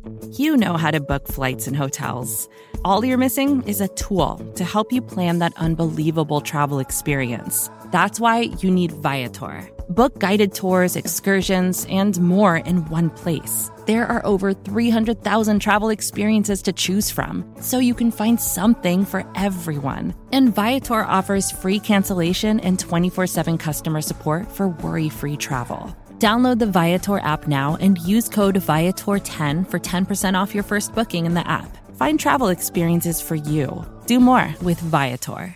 You know how to book flights and hotels. All you're missing is a tool to help you plan that unbelievable travel experience. That's why you need Viator. Book guided tours, excursions, and more in one place. There are over 300,000 travel experiences to choose from, so you can find something for everyone. And Viator offers free cancellation and 24/7 customer support for worry-free travel. Download the Viator app now and use code Viator10 for 10% off your first booking in the app. Find travel experiences for you. Do more with Viator.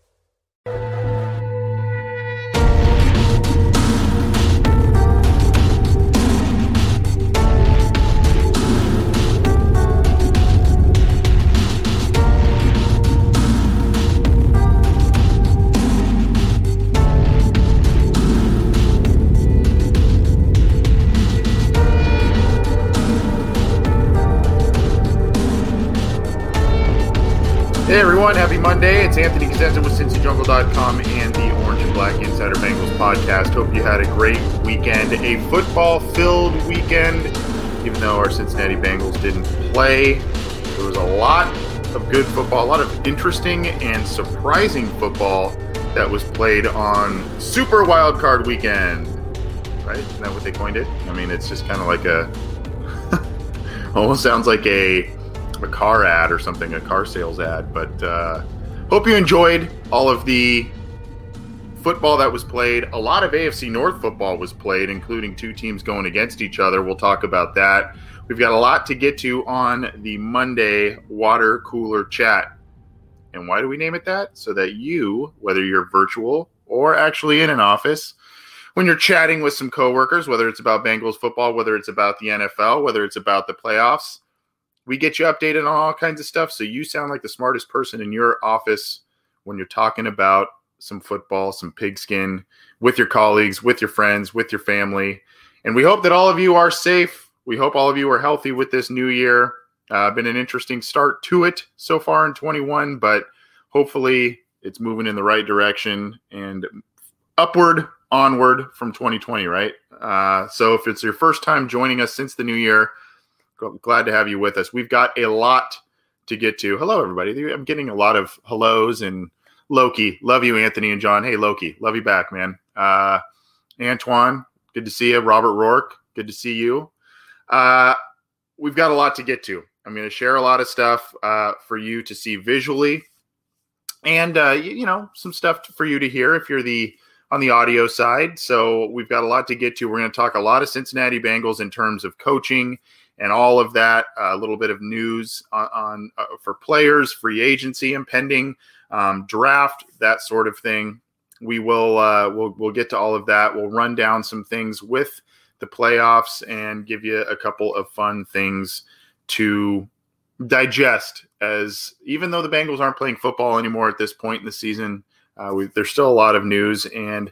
Hey everyone, happy Monday. It's Anthony Cosenza with CincyJungle.com and the Orange and Black Insider Bengals podcast. Hope you had a great weekend, a football-filled weekend. Even though our Cincinnati Bengals didn't play, there was a lot of good football, a lot of interesting and surprising football that was played on Super Wild Card Weekend. Right? Isn't that what they coined it? I mean, it's just kind of like a almost sounds like a car ad or something, a car sales ad. But hope you enjoyed all of the football that was played. A lot of AFC North football was played, including two teams going against each other. We'll talk about that. We've got a lot to get to on the Monday Water Cooler Chat. And why do we name it that? So that you, whether you're virtual or actually in an office, when you're chatting with some coworkers, whether it's about Bengals football, whether it's about the NFL, whether it's about the playoffs, we get you updated on all kinds of stuff, so you sound like the smartest person in your office when you're talking about some football, some pigskin, with your colleagues, with your friends, with your family. And we hope that all of you are safe. We hope all of you are healthy with this new year. Been an interesting start to it so far in 21, but hopefully it's moving in the right direction and upward, onward from 2020, right? So if it's your first time joining us since the new year, glad to have you with us. We've got a lot to get to. Hello, everybody. I'm getting a lot of hellos. And Loki, love you, Anthony and John. Hey, Loki, love you back, man. Antoine, good to see you. Robert Rourke, good to see you. We've got a lot to get to. I'm going to share a lot of stuff for you to see visually, and some stuff for you to hear if you're on the audio side. So we've got a lot to get to. We're going to talk a lot of Cincinnati Bengals in terms of coaching and all of that, a little bit of news on for players, free agency, impending draft, that sort of thing. We will we'll get to all of that. We'll run down some things with the playoffs and give you a couple of fun things to digest. As even though the Bengals aren't playing football anymore at this point in the season, there's still a lot of news. And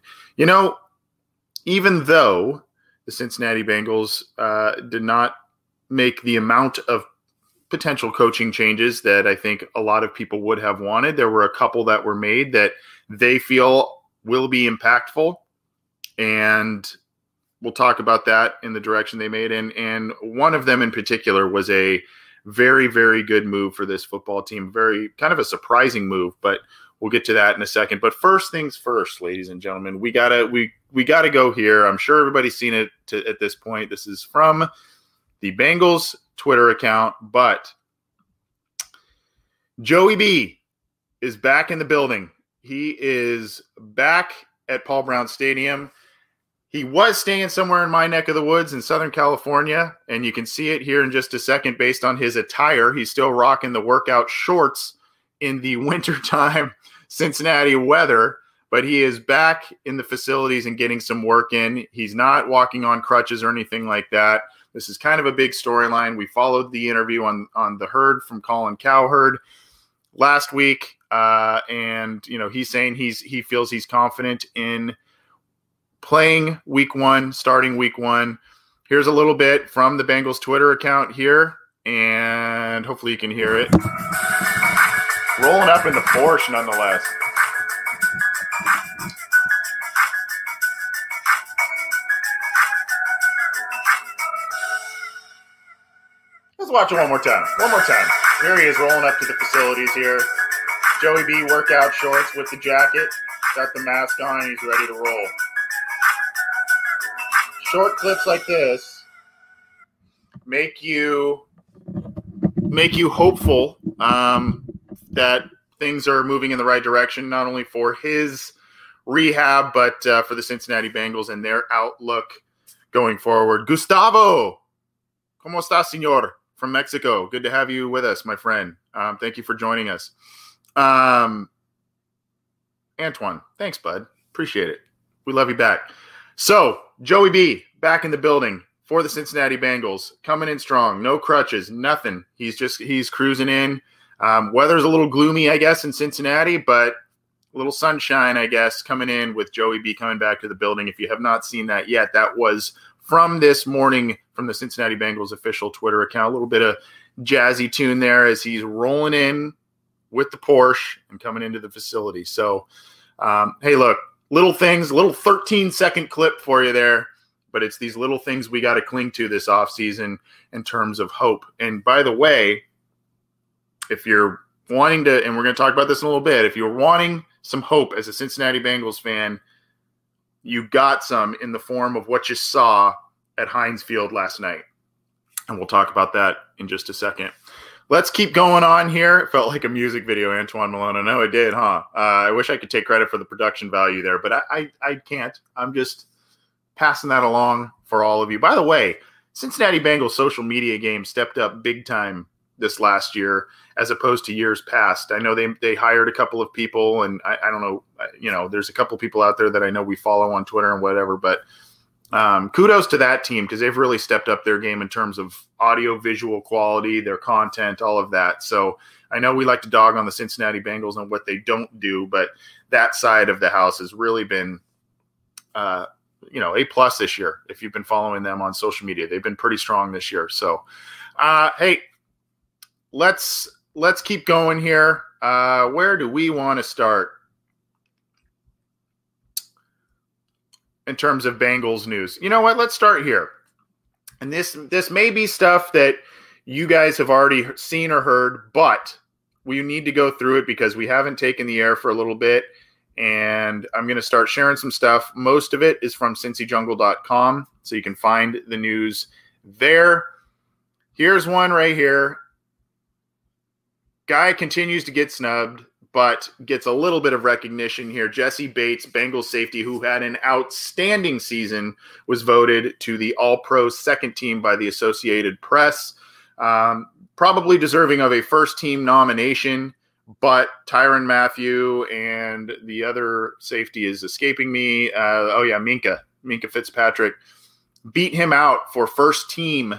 even though the Cincinnati Bengals did not make the amount of potential coaching changes that I think a lot of people would have wanted, there were a couple that were made that they feel will be impactful, and we'll talk about that in the direction they made. And one of them in particular was a very, very good move for this football team. Very kind of a surprising move, but we'll get to that in a second. But first things first, ladies and gentlemen, we gotta go here. I'm sure everybody's seen it at this point. This is from the Bengals Twitter account, but Joey B is back in the building. He is back at Paul Brown Stadium. He was staying somewhere in my neck of the woods in Southern California, and you can see it here in just a second based on his attire. He's still rocking the workout shorts in the wintertime Cincinnati weather, but he is back in the facilities and getting some work in. He's not walking on crutches or anything like that. This is kind of a big storyline. We followed the interview on The Herd from Colin Cowherd last week, and he's saying he feels he's confident in playing week one, starting week one. Here's a little bit from the Bengals Twitter account here, and hopefully you can hear it. Rolling up in the Porsche nonetheless. Let's watch it one more time. Here he is rolling up to the facilities here. Joey B workout shorts with the jacket. Got the mask on. He's ready to roll. Short clips like this make you hopeful that things are moving in the right direction, not only for his rehab, but for the Cincinnati Bengals and their outlook going forward. Gustavo, ¿cómo está, señor? From Mexico. Good to have you with us, my friend. Thank you for joining us. Antoine, thanks, bud. Appreciate it. We love you back. So, Joey B, back in the building for the Cincinnati Bengals, coming in strong, no crutches, nothing. He's cruising in. Weather's a little gloomy, I guess, in Cincinnati, but a little sunshine, I guess, coming in with Joey B coming back to the building. If you have not seen that yet, that was from this morning from the Cincinnati Bengals official Twitter account. A little bit of jazzy tune there as he's rolling in with the Porsche and coming into the facility. So, hey, look, little things, little 13-second clip for you there, but it's these little things we got to cling to this offseason in terms of hope. And by the way, if you're wanting to, and we're going to talk about this in a little bit, if you're wanting some hope as a Cincinnati Bengals fan, you got some in the form of what you saw at Heinz Field last night. And we'll talk about that in just a second. Let's keep going on here. It felt like a music video, Antoine Malone. I know it did, huh? I wish I could take credit for the production value there, but I can't. I'm just passing that along for all of you. By the way, Cincinnati Bengals social media game stepped up big time this last year as opposed to years past. I know they hired a couple of people, and I don't know, there's a couple of people out there that I know we follow on Twitter and whatever, but kudos to that team because they've really stepped up their game in terms of audio, visual quality, their content, all of that. So I know we like to dog on the Cincinnati Bengals and what they don't do, but that side of the house has really been, A+ this year. If you've been following them on social media, they've been pretty strong this year. So, hey, let's keep going here. Where do we want to start in terms of Bengals news? You know what? Let's start here. And this may be stuff that you guys have already seen or heard, but we need to go through it because we haven't taken the air for a little bit. And I'm going to start sharing some stuff. Most of it is from cincyjungle.com, so you can find the news there. Here's one right here. Guy continues to get snubbed, but gets a little bit of recognition here. Jesse Bates, Bengals safety, who had an outstanding season, was voted to the All-Pro second team by the Associated Press. Probably deserving of a first-team nomination, but Tyrann Mathieu and the other safety is escaping me. Minkah Fitzpatrick beat him out for first-team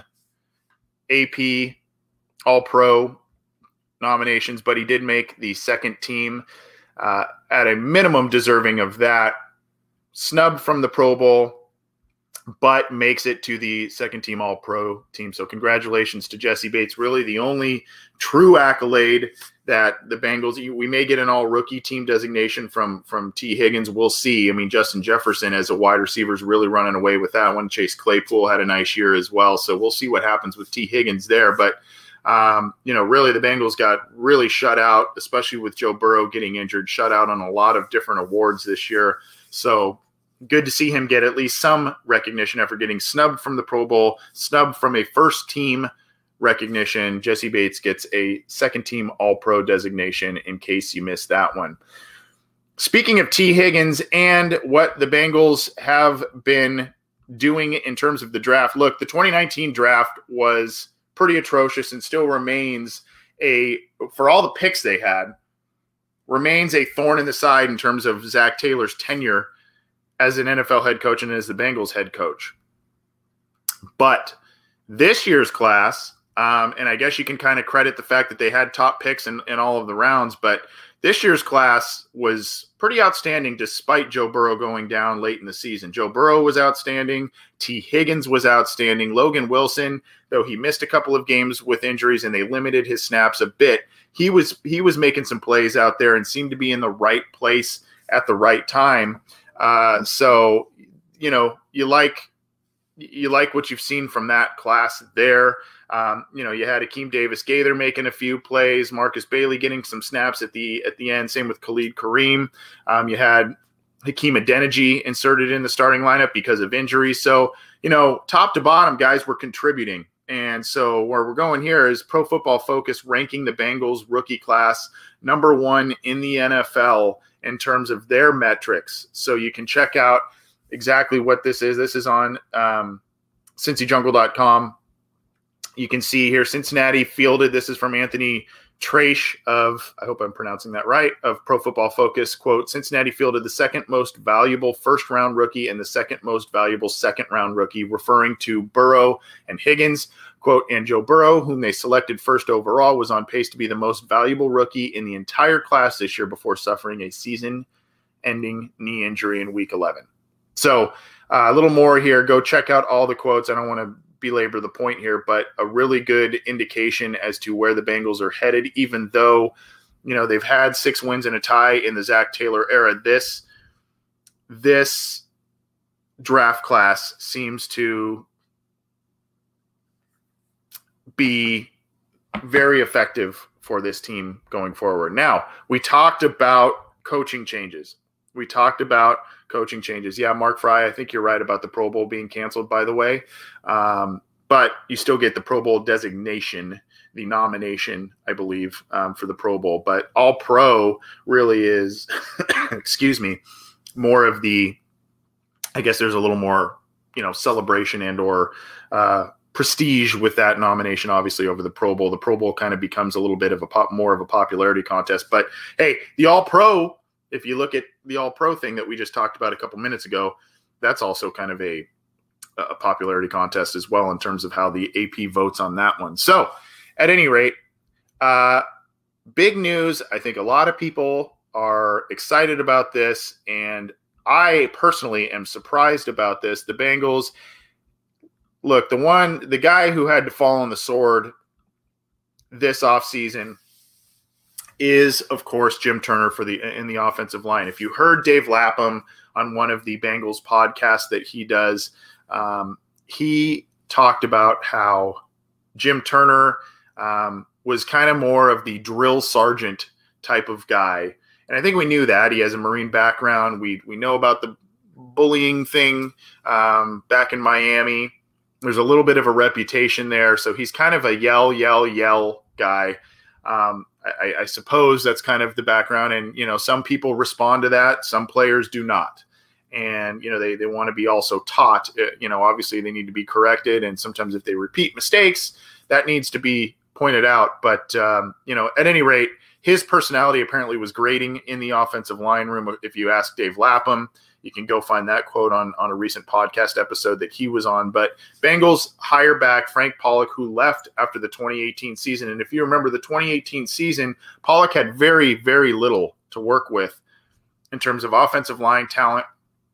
AP All-Pro nominations, but he did make the second team, at a minimum deserving of that. Snubbed from the Pro Bowl, but makes it to the second team All-Pro team. So congratulations to Jesse Bates. Really the only true accolade that the Bengals, we may get an all-rookie team designation from T. Higgins. We'll see. I mean, Justin Jefferson as a wide receiver is really running away with that one. Chase Claypool had a nice year as well. So we'll see what happens with T. Higgins there. But really the Bengals got really shut out, especially with Joe Burrow getting injured, shut out on a lot of different awards this year. So good to see him get at least some recognition after getting snubbed from the Pro Bowl, snubbed from a first team recognition. Jesse Bates gets a second team All-Pro designation in case you missed that one. Speaking of T. Higgins and what the Bengals have been doing in terms of the draft, look, the 2019 draft was pretty atrocious and still remains for all the picks they had, remains a thorn in the side in terms of Zach Taylor's tenure as an NFL head coach and as the Bengals head coach. But this year's class, and I guess you can kind of credit the fact that they had top picks in all of the rounds, but this year's class was pretty outstanding despite Joe Burrow going down late in the season. Joe Burrow was outstanding. T. Higgins was outstanding. Logan Wilson, though he missed a couple of games with injuries and they limited his snaps a bit, he was making some plays out there and seemed to be in the right place at the right time. So, you like you like what you've seen from that class there. You had Akeem Davis-Gaither making a few plays, Marcus Bailey getting some snaps at the end. Same with Khalid Kareem. You had Hakeem Adeniji inserted in the starting lineup because of injuries. So, top to bottom, guys were contributing. And so where we're going here is Pro Football Focus ranking the Bengals rookie class number 1 in the NFL in terms of their metrics. So you can check out exactly what this is. This is on CincyJungle.com. You can see here Cincinnati fielded. This is from Anthony Traish of, I hope I'm pronouncing that right, of Pro Football Focus. Quote, Cincinnati fielded the second most valuable first-round rookie and the second most valuable second-round rookie, referring to Burrow and Higgins. Quote, and Joe Burrow, whom they selected first overall, was on pace to be the most valuable rookie in the entire class this year before suffering a season-ending knee injury in Week 11. So a little more here. Go check out all the quotes. I don't want to belabor the point here, but a really good indication as to where the Bengals are headed, even though, they've had 6 wins and a tie in the Zach Taylor era. This draft class seems to be very effective for this team going forward. Now, we talked about coaching changes. Yeah, Mark Fry, I think you're right about the Pro Bowl being canceled, by the way. But you still get the Pro Bowl designation, the nomination, I believe, for the Pro Bowl. But All-Pro really is, more of the, I guess there's a little more, celebration and or prestige with that nomination, obviously, over the Pro Bowl. The Pro Bowl kind of becomes a little bit of more of a popularity contest. But, hey, the All-Pro, if you look at the All-Pro thing that we just talked about a couple minutes ago, that's also kind of a popularity contest as well in terms of how the AP votes on that one. So, at any rate, big news. I think a lot of people are excited about this, and I personally am surprised about this. The Bengals, look, the guy who had to fall on the sword this offseason is, of course, Jim Turner in the offensive line. If you heard Dave Lapham on one of the Bengals podcasts that he does, he talked about how Jim Turner was kind of more of the drill sergeant type of guy. And I think we knew that. He has a Marine background. We know about the bullying thing back in Miami. There's a little bit of a reputation there. So he's kind of a yell guy. I suppose that's kind of the background. And, some people respond to that. Some players do not. And, they want to be also taught, obviously they need to be corrected. And sometimes if they repeat mistakes, that needs to be pointed out. But, at any rate, his personality apparently was grating in the offensive line room. If you ask Dave Lapham, you can go find that quote on a recent podcast episode that he was on. But Bengals hire back Frank Pollock, who left after the 2018 season. And if you remember the 2018 season, Pollock had very, very little to work with in terms of offensive line talent.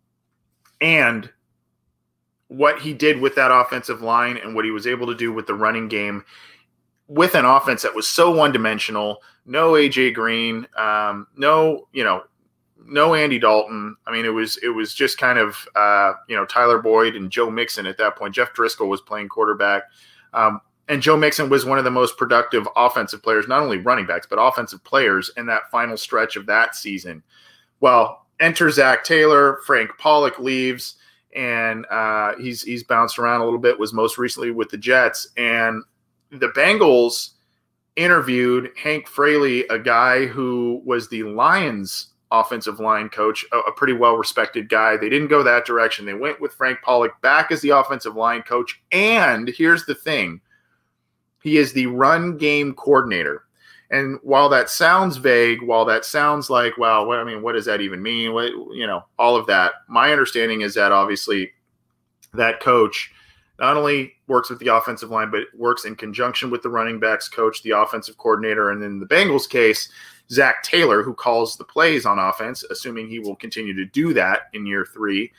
And what he did with that offensive line and what he was able to do with the running game with an offense that was so one-dimensional, no A.J. Green, no Andy Dalton. I mean, it was just kind of, Tyler Boyd and Joe Mixon at that point. Jeff Driscoll was playing quarterback. And Joe Mixon was one of the most productive offensive players, not only running backs, but offensive players in that final stretch of that season. Well, enter Zach Taylor, Frank Pollock leaves, and he's bounced around a little bit, was most recently with the Jets. And the Bengals interviewed Hank Fraley, a guy who was the Lions offensive line coach, a pretty well-respected guy. They didn't go that direction. They went with Frank Pollock back as the offensive line coach. And here's the thing. He is the run game coordinator. And while that sounds vague, while that sounds like, well, what does that even mean? All of that. My understanding is that obviously that coach not only works with the offensive line, but works in conjunction with the running backs coach, the offensive coordinator, and in the Bengals case, Zach Taylor, who calls the plays on offense, assuming he will continue to do that in year 3,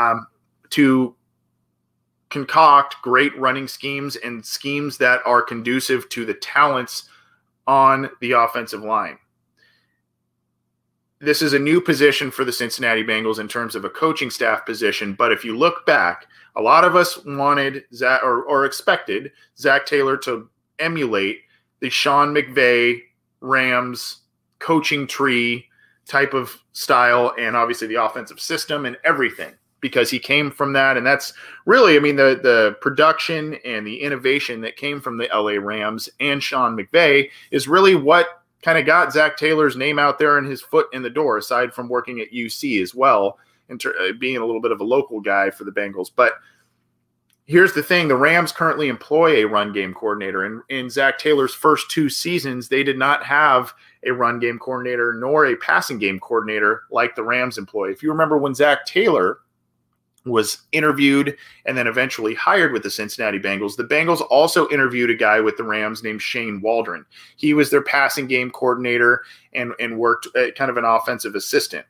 to concoct great running schemes and schemes that are conducive to the talents on the offensive line. this is a new position for the Cincinnati Bengals in terms of a coaching staff position. But if you look back, a lot of us wanted Zach or expected Zach Taylor to emulate the Sean McVay Rams coaching tree type of style, and obviously the offensive system and everything, because he came from that. And that's really, I mean, the production and the innovation that came from the LA Rams and Sean McVay is really what kind of got Zach Taylor's name out there and his foot in the door, aside from working at UC as well, and being a little bit of a local guy for the Bengals. But here's the thing. The Rams currently employ a run game coordinator. And in Zach Taylor's first 2 seasons, they did not have a run game coordinator nor a passing game coordinator like the Rams employ. If you remember when Zach Taylor was interviewed and then eventually hired with the Cincinnati Bengals, the Bengals also interviewed a guy with the Rams named Shane Waldron. He was their passing game coordinator and worked kind of an offensive assistant.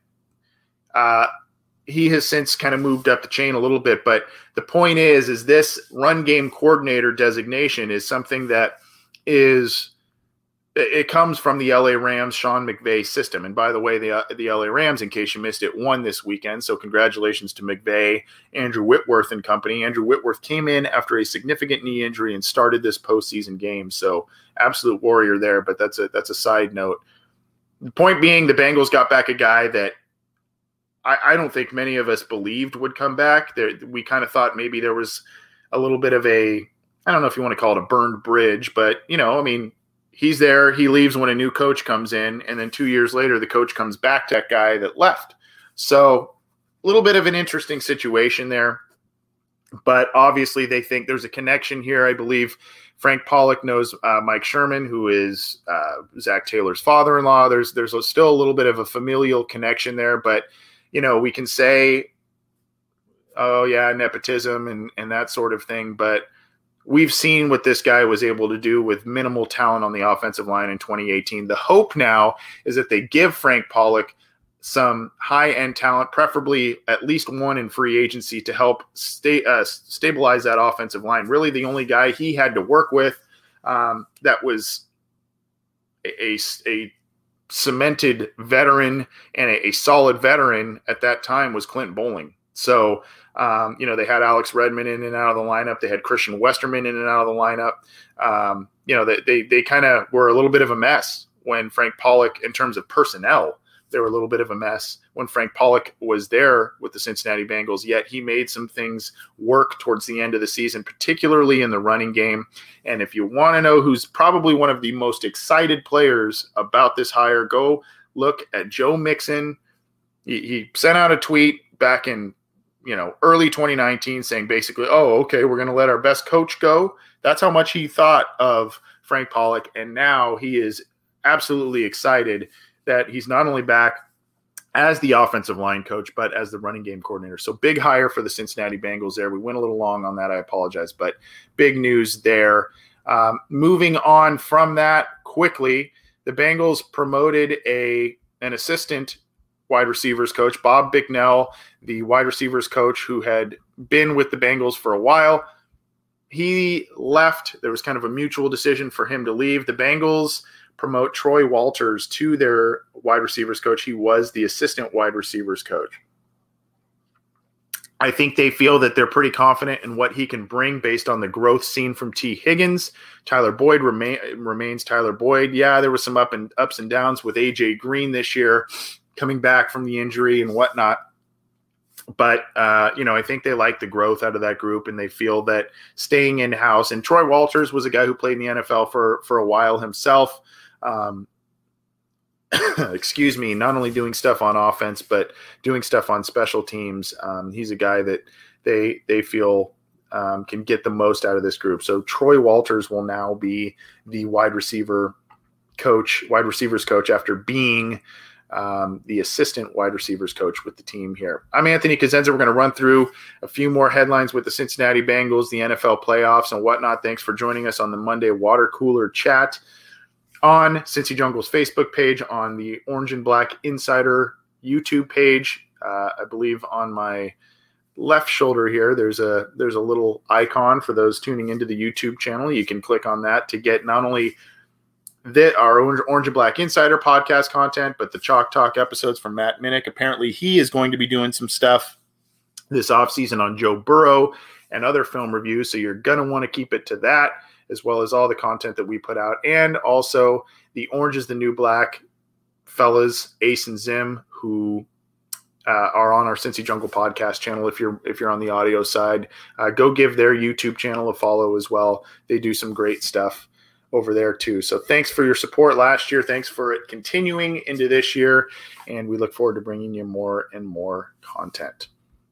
He has since kind of moved up the chain a little bit, but the point is this run game coordinator designation is something that it comes from the LA Rams Sean McVay system. And by the way, the LA Rams, in case you missed it, won this weekend. So congratulations to McVay, Andrew Whitworth and company. Andrew Whitworth came in after a significant knee injury and started this postseason game. So absolute warrior there, but that's a side note. The point being, the Bengals got back a guy that I don't think many of us believed would come back. We kind of thought maybe there was a little bit of I don't know if you want to call it a burned bridge, but, I mean, he's there, he leaves when a new coach comes in, and then 2 years later, the coach comes back to that guy that left. So a little bit of an interesting situation there, but obviously they think there's a connection here. I believe Frank Pollock knows Mike Sherman, who is Zach Taylor's father-in-law. There's still a little bit of a familial connection there, but we can say, oh yeah, nepotism and that sort of thing, but we've seen what this guy was able to do with minimal talent on the offensive line in 2018. The hope now is that they give Frank Pollock some high-end talent, preferably at least one in free agency, to help stabilize that offensive line. Really the only guy he had to work with that was a cemented veteran and a solid veteran at that time was Clint Bowling. So, they had Alex Redmond in and out of the lineup. They had Christian Westerman in and out of the lineup. They kind of were a little bit of a mess when Frank Pollock, in terms of personnel, they were a little bit of a mess when Frank Pollock was there with the Cincinnati Bengals, yet he made some things work towards the end of the season, particularly in the running game. And if you want to know who's probably one of the most excited players about this hire, go look at Joe Mixon. He sent out a tweet back in early 2019 saying basically, oh, okay, we're going to let our best coach go. That's how much he thought of Frank Pollock. And now he is absolutely excited that he's not only back as the offensive line coach, but as the running game coordinator. So big hire for the Cincinnati Bengals there. We went a little long on that. I apologize, but big news there. Moving on from that quickly, the Bengals promoted an assistant wide receivers coach, Bob Bicknell, the wide receivers coach who had been with the Bengals for a while. He left. There was kind of a mutual decision for him to leave. The Bengals promote Troy Walters to their wide receivers coach. He was the assistant wide receivers coach. I think they feel that they're pretty confident in what he can bring based on the growth seen from T. Higgins. Tyler Boyd remains Tyler Boyd. Yeah, there was some ups and downs with A.J. Green this year, coming back from the injury and whatnot. But, I think they like the growth out of that group, and they feel that staying in-house. And Troy Walters was a guy who played in the NFL for a while himself. Not only doing stuff on offense, but doing stuff on special teams. He's a guy that they feel can get the most out of this group. So Troy Walters will now be the wide receivers coach after being the assistant wide receivers coach with the team here. I'm Anthony Cosenza. We're going to run through a few more headlines with the Cincinnati Bengals, the NFL playoffs, and whatnot. Thanks for joining us on the Monday Water Cooler Chat on Cincy Jungle's Facebook page, on the Orange and Black Insider YouTube page. I believe on my left shoulder here, there's a little icon for those tuning into the YouTube channel. You can click on that to get not only our Orange and Black Insider podcast content, but the Chalk Talk episodes from Matt Minnick. Apparently, he is going to be doing some stuff this offseason on Joe Burrow and other film reviews, so you're going to want to keep it to that, as well as all the content that we put out, and also the Orange is the New Black fellas, Ace and Zim, who are on our Cincy Jungle podcast channel. If you're on the audio side, go give their YouTube channel a follow as well. They do some great stuff over there too. So thanks for your support last year. Thanks for it continuing into this year, and we look forward to bringing you more and more content.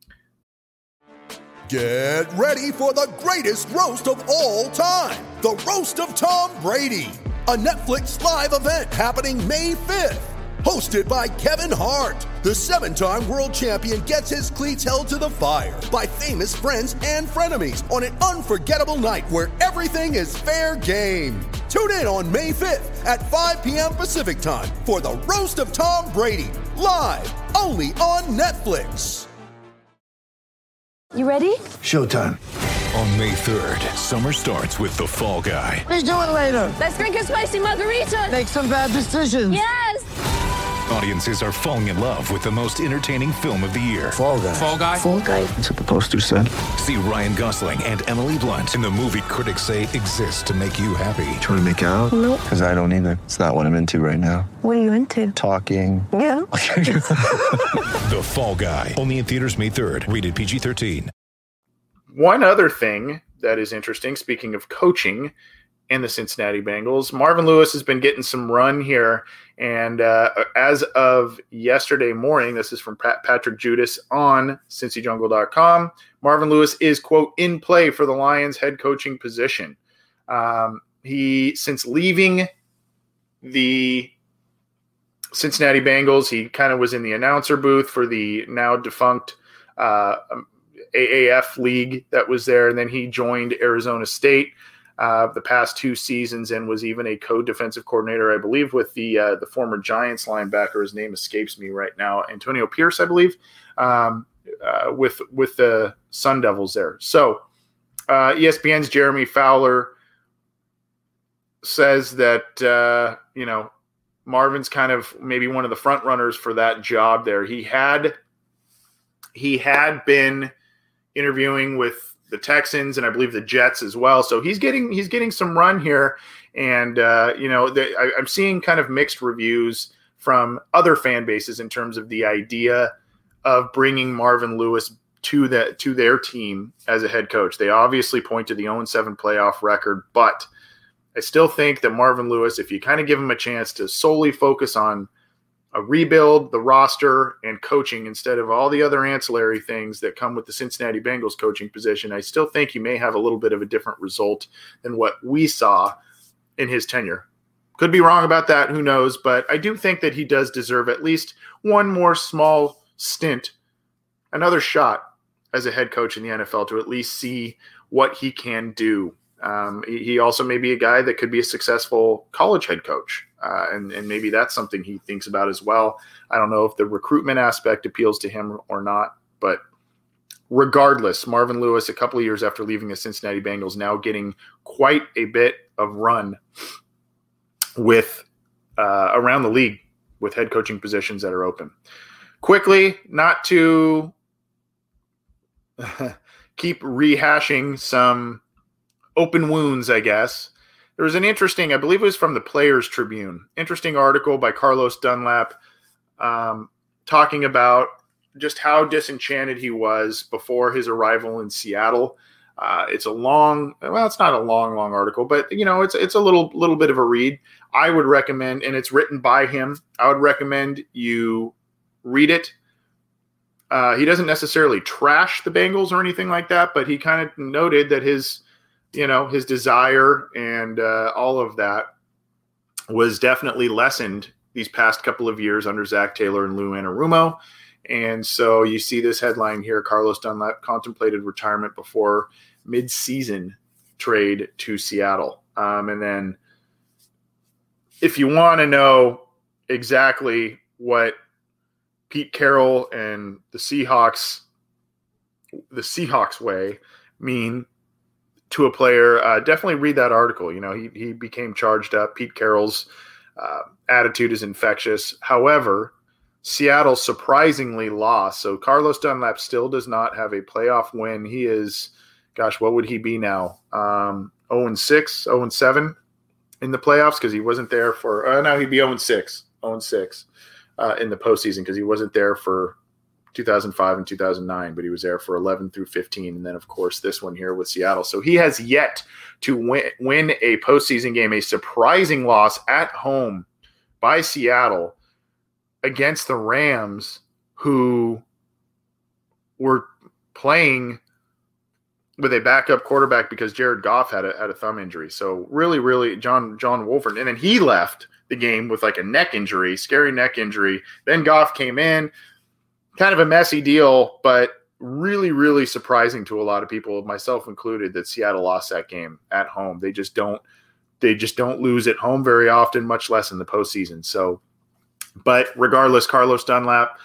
Get ready for the greatest roast of all time, the Roast of Tom Brady, a Netflix live event happening May 5th. Hosted by Kevin Hart, the 7-time world champion gets his cleats held to the fire by famous friends and frenemies on an unforgettable night where everything is fair game. Tune in on May 5th at 5 p.m. Pacific time for the Roast of Tom Brady, live only on Netflix. You ready? Showtime. On May 3rd, summer starts with The Fall Guy. Let's do it later. Let's drink a spicy margarita. Make some bad decisions. Yes! Audiences are falling in love with the most entertaining film of the year. Fall Guy. Fall Guy? Fall guy. That's what the poster said. See Ryan Gosling and Emily Blunt in the movie critics say exists to make you happy. Trying to make it out? Nope. Because I don't either. It's not what I'm into right now. What are you into? Talking. Yeah. The Fall Guy. Only in theaters May 3rd. Rated PG-13. One other thing that is interesting, speaking of coaching and the Cincinnati Bengals, Marvin Lewis has been getting some run here. And as of yesterday morning, this is from Patrick Judas on CincyJungle.com, Marvin Lewis is, quote, in play for the Lions head coaching position. Since leaving the Cincinnati Bengals, he kind of was in the announcer booth for the now defunct AAF league that was there. And then he joined Arizona State the past 2 seasons and was even a co-defensive coordinator, I believe, with the former Giants linebacker. His name escapes me right now. Antonio Pierce, I believe, with the Sun Devils there. So ESPN's Jeremy Fowler says that, Marvin's kind of maybe one of the front runners for that job there. He had been interviewing with the Texans and I believe the Jets as well. So he's getting some run here. And, I'm seeing kind of mixed reviews from other fan bases in terms of the idea of bringing Marvin Lewis to their team as a head coach. They obviously point to the 0-7 playoff record, but I still think that Marvin Lewis, if you kind of give him a chance to solely focus on a rebuild, the roster, and coaching instead of all the other ancillary things that come with the Cincinnati Bengals coaching position, I still think you may have a little bit of a different result than what we saw in his tenure. Could be wrong about that, who knows, but I do think that he does deserve at least one more small stint, another shot as a head coach in the NFL to at least see what he can do. He also may be a guy that could be a successful college head coach. And maybe that's something he thinks about as well. I don't know if the recruitment aspect appeals to him or not, but regardless, Marvin Lewis, a couple of years after leaving the Cincinnati Bengals, now getting quite a bit of run with around the league with head coaching positions that are open. Quickly, not to keep rehashing some open wounds, I guess. There was an interesting, I believe it was from the Players Tribune, interesting article by Carlos Dunlap talking about just how disenchanted he was before his arrival in Seattle. It's a long, well, it's not a long article, but it's a little bit of a read. I would recommend, and it's written by him, I would recommend you read it. He doesn't necessarily trash the Bengals or anything like that, but he kind of noted that his desire and all of that was definitely lessened these past couple of years under Zach Taylor and Lou Anarumo. And so you see this headline here, Carlos Dunlap contemplated retirement before mid-season trade to Seattle. And then if you want to know exactly what Pete Carroll and the Seahawks way mean, to a player, definitely read that article. You know, he became charged up. Pete Carroll's attitude is infectious. However, Seattle surprisingly lost. So Carlos Dunlap still does not have a playoff win. He is, gosh, what would he be now? 0-6, 0-7 in the playoffs because he wasn't there for no, he'd be 0-6 in the postseason because he wasn't there for 2005 and 2009, but he was there for 11 through 15. And then, of course, this one here with Seattle. So he has yet to win a postseason game, a surprising loss at home by Seattle against the Rams, who were playing with a backup quarterback because Jared Goff had a thumb injury. So really, John Wolford. And then he left the game with like a neck injury, scary neck injury. Then Goff came in. Kind of a messy deal, but really surprising to a lot of people, myself included, that Seattle lost that game at home. They just don't lose at home very often, much less in the postseason. So, but regardless, Carlos Dunlap,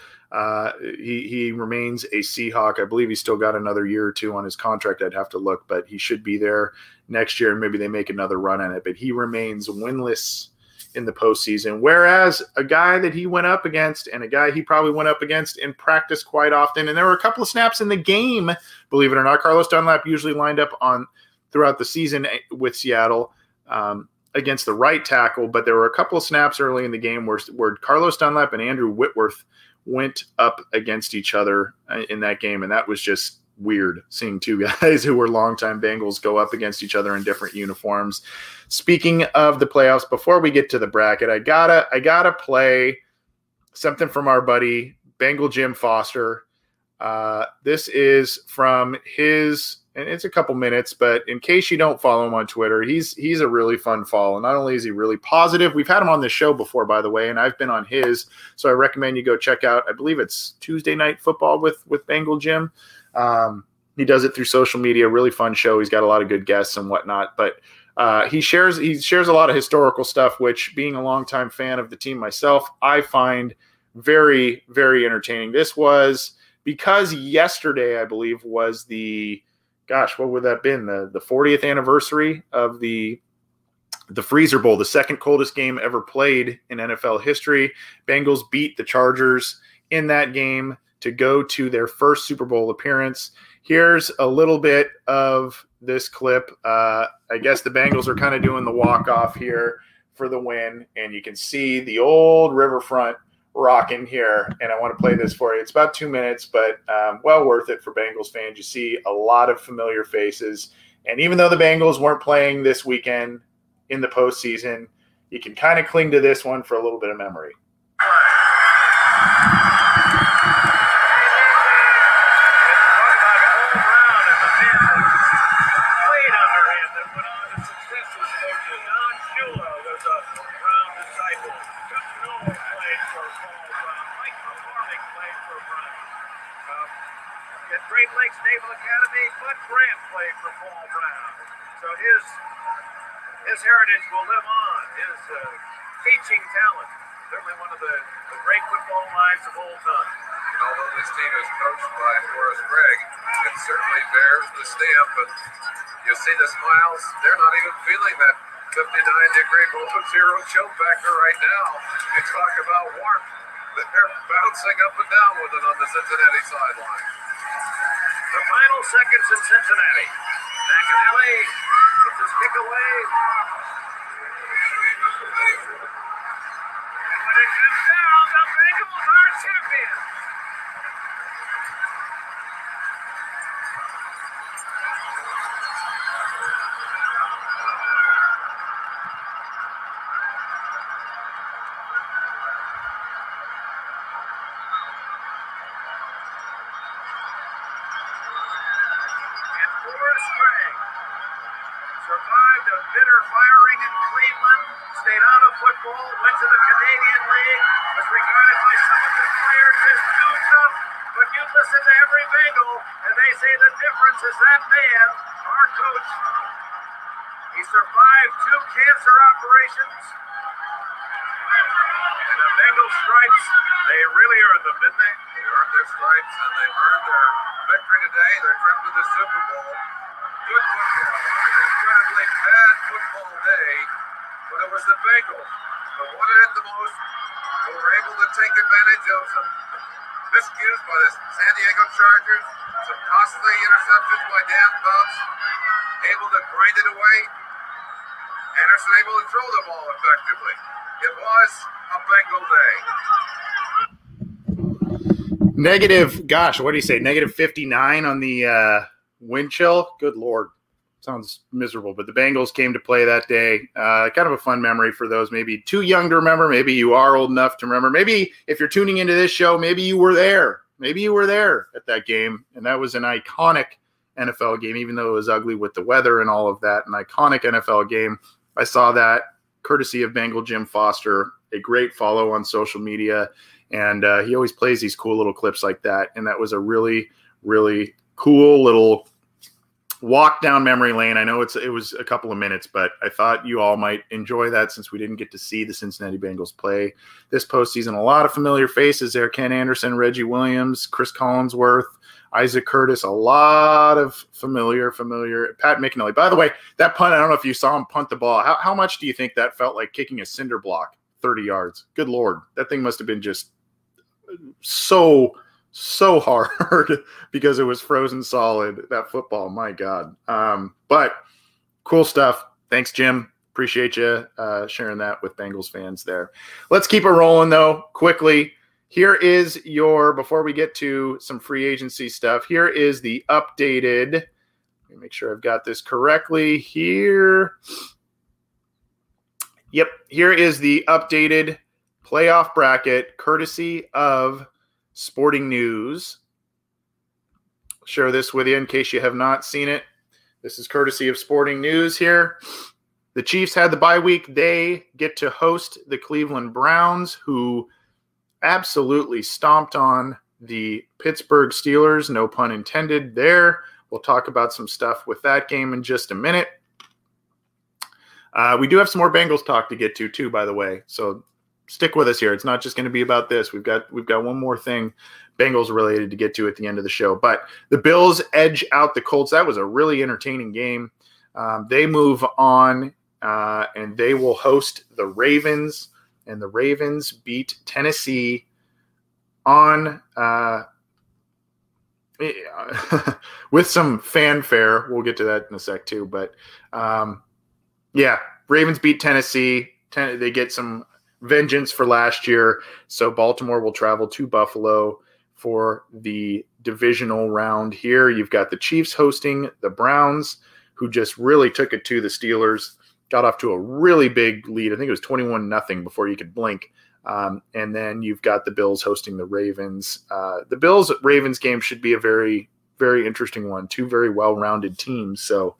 he remains a Seahawk. I believe he's still got another year or two on his contract. I'd have to look, but he should be there next year. Maybe they make another run at it, but he remains winless in the postseason, whereas a guy that he went up against and a guy he probably went up against in practice quite often, and there were a couple of snaps in the game, believe it or not. Carlos Dunlap usually lined up on throughout the season with Seattle against the right tackle, but there were a couple of snaps early in the game where Carlos Dunlap and Andrew Whitworth went up against each other in that game, and that was just weird seeing two guys who were longtime Bengals go up against each other in different uniforms. Speaking of the playoffs, before we get to the bracket, I gotta play something from our buddy Bengal Jim Foster. This is from his, and it's a couple minutes, but in case you don't follow him on Twitter, he's a really fun follow. Not only is he really positive, we've had him on this show before, by the way, and I've been on his, so I recommend you go check out, I believe it's Tuesday Night Football with Bengal Jim. He does it through social media, really fun show. He's got a lot of good guests and whatnot, but he shares a lot of historical stuff, which, being a longtime fan of the team myself, I find very, very entertaining. This was because yesterday, I believe, was the, gosh, what would that have been? The 40th anniversary of the Freezer Bowl, the second coldest game ever played in NFL history. Bengals beat the Chargers in that game to go to their first Super Bowl appearance. Here's a little bit of this clip. I guess the Bengals are kind of doing the walk-off here for the win, and you can see the old riverfront rocking here, and I want to play this for you. It's about 2 minutes, but well worth it for Bengals fans. You see a lot of familiar faces, and even though the Bengals weren't playing this weekend in the postseason, you can kind of cling to this one for a little bit of memory. Great Lakes Naval Academy, Bud Grant played for Paul Brown. So his heritage will live on, his teaching talent. Certainly one of the great football minds of all time. And although this team is coached by Forrest Gregg, it certainly bears the stamp. But you see the smiles, they're not even feeling that 59-degree below zero chill factor right now. You talk about warmth. They're bouncing up and down with it on the Cincinnati sideline. The final seconds in Cincinnati. McAnally gets his kick away. When it comes down, the Bengals are champions. Survived a bitter firing in Cleveland, stayed out of football, went to the Canadian League, was regarded by some of the players as too tough, but you listen to every Bengal, and they say the difference is that man, our coach. He survived 2 cancer operations, and the Bengal stripes, they really earned them, didn't they? They earned their stripes, and they earned their victory today, their trip to the Super Bowl. good football on an incredibly bad football day, but it was the Bengals that wanted it the most, who were able to take advantage of some miscues by the San Diego Chargers, some costly interceptions by Dan Phelps, able to grind it away. Anderson able to throw the ball effectively. It was a Bengal day. Negative, gosh, what do you say? Negative 59 on the wind chill. Good Lord. Sounds miserable, but the Bengals came to play that day. Kind of a fun memory for those maybe too young to remember. Maybe you are old enough to remember. Maybe if you're tuning into this show, maybe you were there. Maybe you were there at that game, and that was an iconic NFL game, even though it was ugly with the weather and all of that. An iconic NFL game. I saw that courtesy of Bengal Jim Foster, a great follow on social media, and he always plays these cool little clips like that, and that was a really, really cool little walk down memory lane. I know it was a couple of minutes, but I thought you all might enjoy that since we didn't get to see the Cincinnati Bengals play this postseason. A lot of familiar faces there: Ken Anderson, Reggie Williams, Chris Collinsworth, Isaac Curtis, a lot of familiar. Pat McAnally. By the way, that punt, I don't know if you saw him punt the ball. How much do you think that felt like kicking a cinder block 30 yards? Good Lord. That thing must have been just so hard because it was frozen solid, that football. My God. But cool stuff. Thanks, Jim. Appreciate you sharing that with Bengals fans there. Let's keep it rolling, though, quickly. Here is before we get to some free agency stuff, here is the updated, let me make sure I've got this correctly here. Yep, here is the updated playoff bracket, courtesy of Sporting News. I'll share this with you in case you have not seen it. This is courtesy of Sporting News here. The Chiefs had the bye week. They get to host the Cleveland Browns, who absolutely stomped on the Pittsburgh Steelers. No pun intended there. We'll talk about some stuff with that game in just a minute. We do have some more Bengals talk to get to too, by the way. So stick with us here. It's not just going to be about this. We've got one more thing Bengals related to get to at the end of the show. But the Bills edge out the Colts. That was a really entertaining game. They move on and they will host the Ravens. And the Ravens beat Tennessee on with some fanfare. We'll get to that in a sec too. But Ravens beat Tennessee. They get some vengeance for last year. So Baltimore will travel to Buffalo for the divisional round here. You've got the Chiefs hosting the Browns, who just really took it to the Steelers. Got off to a really big lead. I think it was 21-0 before you could blink. And then you've got the Bills hosting the Ravens. The Bills-Ravens game should be a very, very interesting one. Two very well-rounded teams. So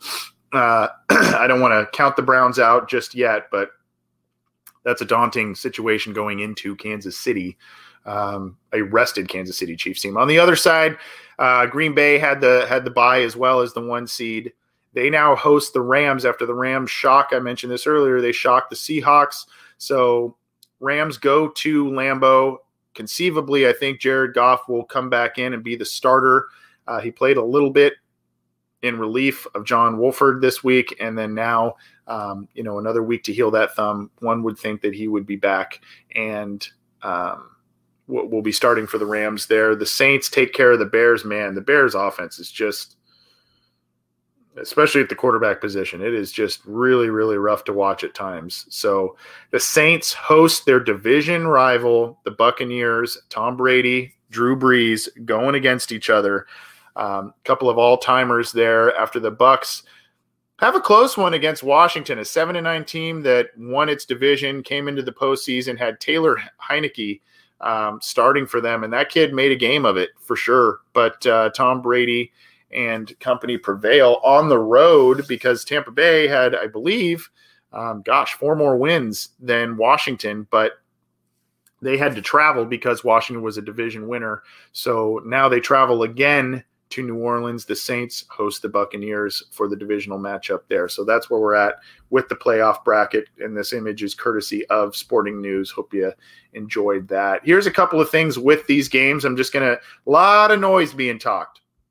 I don't want to count the Browns out just yet, but that's a daunting situation going into Kansas City, a rested Kansas City Chiefs team. On the other side, Green Bay had the bye as well as the 1 seed. They now host the Rams after the Rams shock. I mentioned this earlier. They shocked the Seahawks. So Rams go to Lambeau. Conceivably, I think Jared Goff will come back in and be the starter. He played a little bit in relief of John Wolford this week. And then now, another week to heal that thumb. One would think that he would be back and will be starting for the Rams there. The Saints take care of the Bears. Man, the Bears offense is just, especially at the quarterback position, it is just really, really rough to watch at times. So the Saints host their division rival, the Buccaneers. Tom Brady, Drew Brees going against each other. Couple of all-timers there after the Bucs have a close one against Washington, a 7-9 team that won its division, came into the postseason, had Taylor Heineke starting for them, and that kid made a game of it for sure. But Tom Brady and company prevail on the road because Tampa Bay had, I believe, 4 more wins than Washington, but they had to travel because Washington was a division winner. So now they travel again to New Orleans. The Saints host the Buccaneers for the divisional matchup there. So that's where we're at with the playoff bracket. And this image is courtesy of Sporting News. Hope you enjoyed that. Here's a couple of things with these games. I'm just going to, a lot of noise being talked.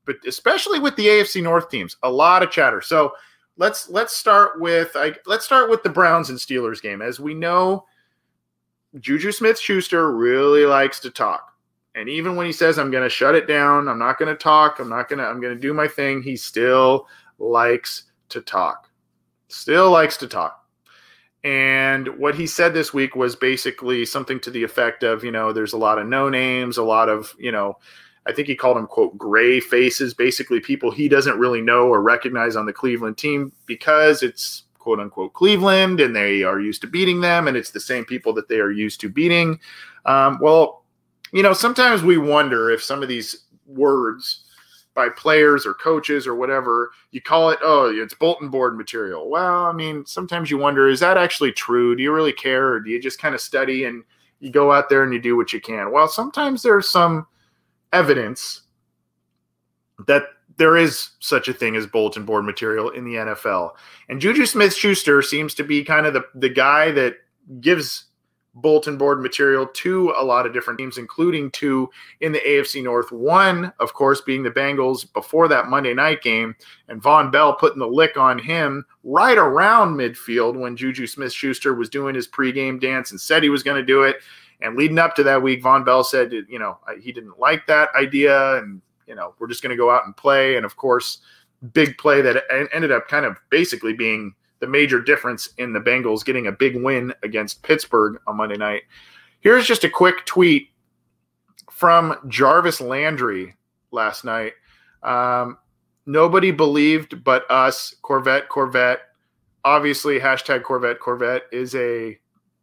but especially with the AFC North teams, a lot of chatter. So let's start with the Browns and Steelers game. As we know, Juju Smith-Schuster really likes to talk. And even when he says, I'm going to shut it down, I'm not going to talk, I'm going to do my thing, he still likes to talk. Still likes to talk. And what he said this week was basically something to the effect of, there's a lot of no names, a lot of, I think he called them, quote, gray faces, basically people he doesn't really know or recognize on the Cleveland team because it's, quote unquote, Cleveland and they are used to beating them and it's the same people that they are used to beating. Sometimes we wonder if some of these words by players or coaches or whatever, you call it, it's bulletin board material. Well, I mean, sometimes you wonder, is that actually true? Do you really care? Or do you just kind of study and you go out there and you do what you can? Well, sometimes there's some evidence that there is such a thing as bulletin board material in the NFL. And Juju Smith-Schuster seems to be kind of the guy that gives bulletin board material to a lot of different teams, including two in the AFC North. One, of course, being the Bengals before that Monday night game, and Von Bell putting the lick on him right around midfield when Juju Smith-Schuster was doing his pregame dance and said he was going to do it. And leading up to that week, Von Bell said, he didn't like that idea and, we're just going to go out and play. And, of course, big play that ended up kind of basically being the major difference in the Bengals getting a big win against Pittsburgh on Monday night. Here's just a quick tweet from Jarvis Landry last night. Nobody believed but us. Corvette. Obviously, hashtag Corvette is a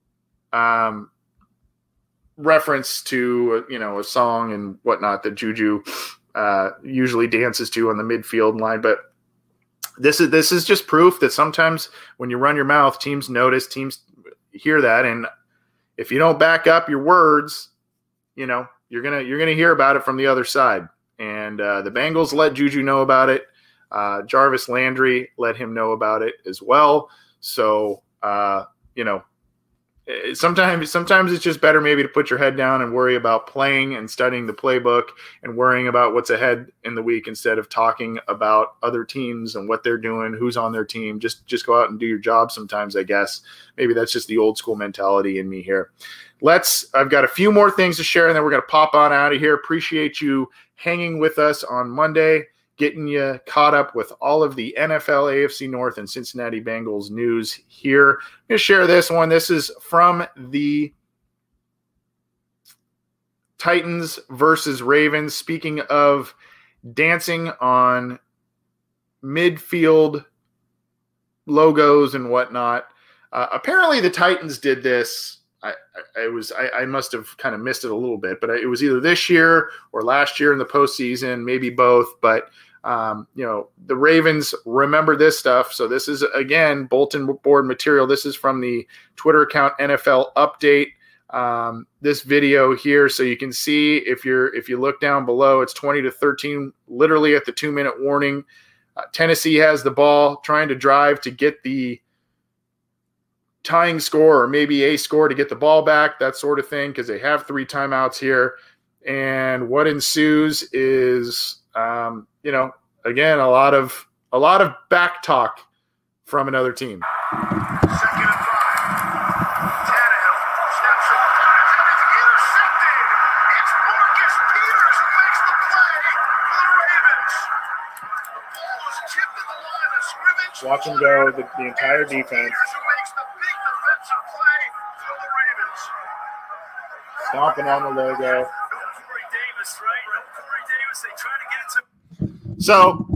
reference to, a song and whatnot that Juju usually dances to on the midfield line. But this is just proof that sometimes when you run your mouth, teams notice, teams hear that. And if you don't back up your words, you're going to hear about it from the other side. And the Bengals let Juju know about it. Jarvis Landry let him know about it as well. So, sometimes it's just better maybe to put your head down and worry about playing and studying the playbook and worrying about what's ahead in the week instead of talking about other teams and what they're doing, who's on their team. Just go out and do your job sometimes, I guess. Maybe that's just the old school mentality in me here. I've got a few more things to share, and then we're going to pop on out of here. Appreciate you hanging with us on Monday, getting you caught up with all of the NFL, AFC North, and Cincinnati Bengals news here. I'm going to share this one. This is from the Titans versus Ravens. Speaking of dancing on midfield logos and whatnot, apparently the Titans did this. I must have kind of missed it a little bit, but it was either this year or last year in the postseason, maybe both. But the Ravens remember this stuff. So this is, again, bulletin board material. This is from the Twitter account NFL Update. This video here, so you can see if you look down below, it's 20-13, literally at the 2-minute warning. Tennessee has the ball, trying to drive to get the tying score or maybe a score to get the ball back, that sort of thing, because they have 3 timeouts here. And what ensues is, again, a lot of back talk from another team. Second and 5. Tannehill steps in, fires it, it's intercepted. It's Marcus Peters who makes the play for the Ravens. The ball was tipped in the line of scrimmage. Watch him go, the entire defense. Peters who makes the big defensive play for the Ravens. Stomping on the logo. No Corey Davis, right? No Corey Davis. They try to get it to. So,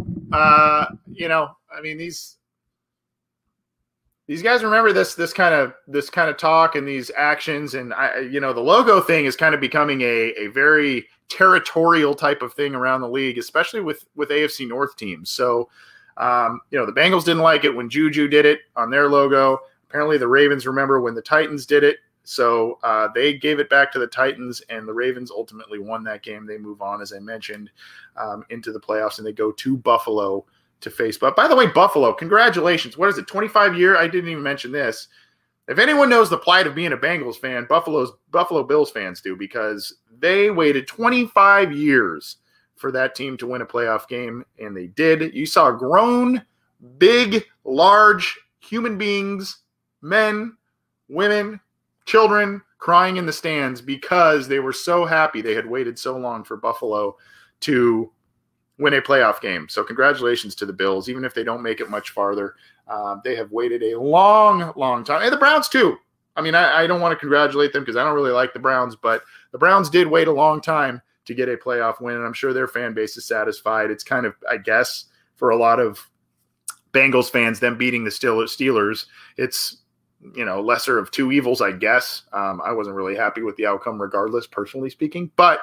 these guys remember this kind of talk and these actions, and the logo thing is kind of becoming a very territorial type of thing around the league, especially with AFC North teams. So, the Bengals didn't like it when Juju did it on their logo. Apparently, the Ravens remember when the Titans did it. So they gave it back to the Titans, and the Ravens ultimately won that game. They move on, as I mentioned, into the playoffs, and they go to Buffalo to face. But by the way, Buffalo, congratulations. What is it, 25 year? I didn't even mention this. If anyone knows the plight of being a Bengals fan, Buffalo Bills fans do, because they waited 25 years for that team to win a playoff game, and they did. You saw grown, big, large human beings, men, women, children, crying in the stands because they were so happy they had waited so long for Buffalo to win a playoff game. So congratulations to the Bills. Even if they don't make it much farther, they have waited a long, long time. And the Browns too. I mean, I don't want to congratulate them because I don't really like the Browns, but the Browns did wait a long time to get a playoff win, and I'm sure their fan base is satisfied. It's kind of, I guess, for a lot of Bengals fans, them beating the Steelers, it's, lesser of two evils, I guess. I wasn't really happy with the outcome regardless, personally speaking, but,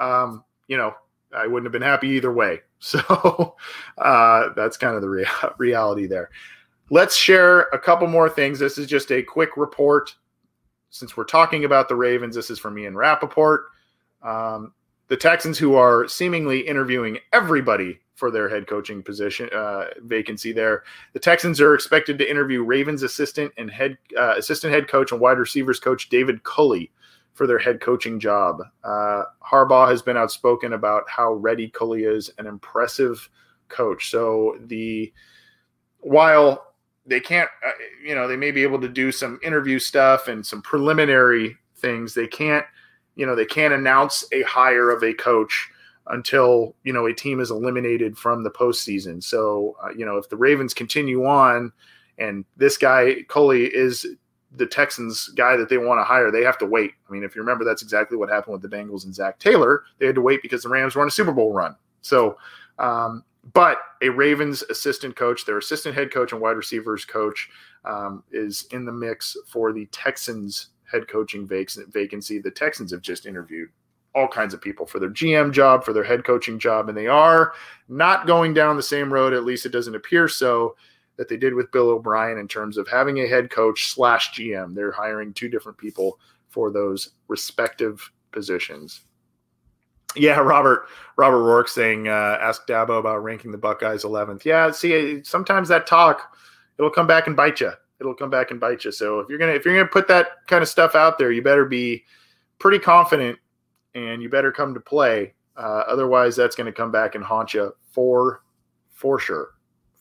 I wouldn't have been happy either way. So that's kind of the reality there. Let's share a couple more things. This is just a quick report. Since we're talking about the Ravens, this is from Ian Rappaport. The Texans, who are seemingly interviewing everybody for their head coaching position vacancy there. The Texans are expected to interview Ravens assistant head coach and wide receivers coach David Culley for their head coaching job. Harbaugh has been outspoken about how ready Culley is, an impressive coach. So while they can't, they may be able to do some interview stuff and some preliminary things, they can't announce a hire of a coach until, a team is eliminated from the postseason. So, if the Ravens continue on and this guy, Culley, is the Texans guy that they want to hire, they have to wait. I mean, if you remember, that's exactly what happened with the Bengals and Zach Taylor. They had to wait because the Rams were on a Super Bowl run. So, but a Ravens assistant coach, their assistant head coach and wide receivers coach, is in the mix for the Texans head coaching vacancy. The Texans have just interviewed all kinds of people for their GM job, for their head coaching job, and they are not going down the same road, at least it doesn't appear so, that they did with Bill O'Brien in terms of having a head coach / GM. They're hiring two different people for those respective positions. Yeah, Robert Rourke saying, ask Dabo about ranking the Buckeyes 11th. Yeah, see, sometimes that talk, it'll come back and bite you. So if you're gonna put that kind of stuff out there, you better be pretty confident and you better come to play. Otherwise, that's going to come back and haunt you for sure.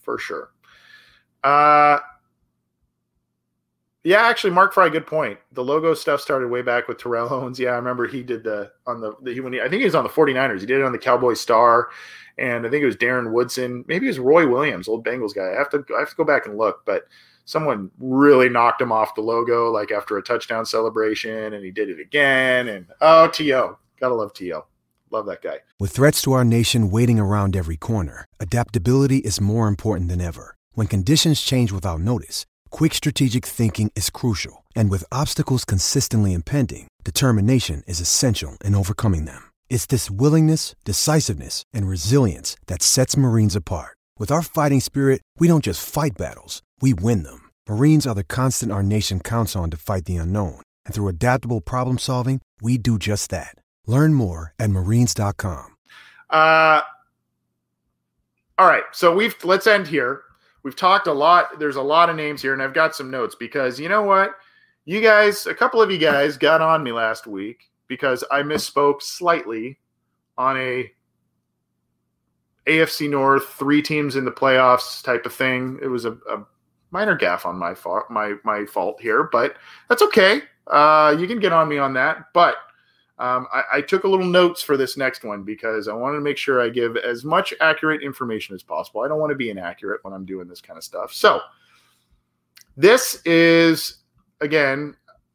Yeah, actually, Mark Fry, good point. The logo stuff started way back with Terrell Owens. Yeah, I remember he did I think he was on the 49ers. He did it on the Cowboy Star, and I think it was Darren Woodson. Maybe it was Roy Williams, old Bengals guy. I have to go back and look, but someone really knocked him off the logo, like after a touchdown celebration, and he did it again. And T.O. Gotta love T.O. Love that guy. With threats to our nation waiting around every corner, adaptability is more important than ever. When conditions change without notice, quick strategic thinking is crucial. And with obstacles consistently impending, determination is essential in overcoming them. It's this willingness, decisiveness, and resilience that sets Marines apart. With our fighting spirit, we don't just fight battles, we win them. Marines are the constant our nation counts on to fight the unknown. And through adaptable problem solving, we do just that. Learn more at marines.com. All right, so let's end here. We've talked a lot. There's a lot of names here, and I've got some notes because you know what? You guys, a couple of you guys got on me last week because I misspoke slightly on a AFC North, 3 teams in the playoffs type of thing. It was a minor gaffe on my fault here, but that's okay. You can get on me on that, but I took a little notes for this next one because I wanted to make sure I give as much accurate information as possible. I don't want to be inaccurate when I'm doing this kind of stuff. So this is, again,